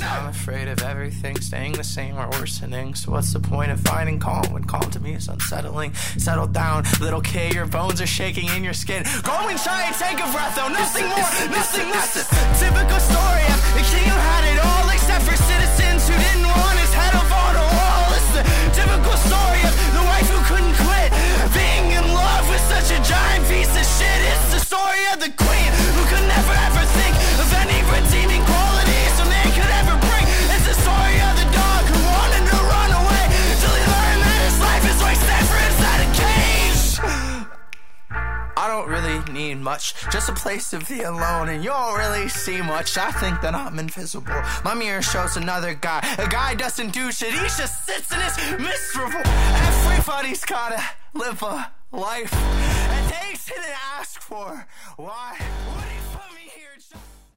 I'm afraid of everything staying the same or worsening. So what's the point of finding calm when calm to me is unsettling? Settle down, little kid, your bones are shaking in your skin. Go and try and take a breath, though nothing more, nothing less. Typical story of the king who had it all, except for citizens who didn't want his head up on a wall. It's the typical story of the wife who couldn't quit being in love with such a giant piece of shit. It's the story of the queen who could never ever think of any redeeming qualities a man could ever bring. It's the story of the dog who wanted to run away till he learned that his life is wasted for inside a cage. I don't really need much, just a place to be alone, and you don't really see much. I think that I'm invisible. My mirror shows another guy. A guy doesn't do shit, he just sits and is miserable. Everybody's gotta live a life, and they didn't ask for why. Would he put me here just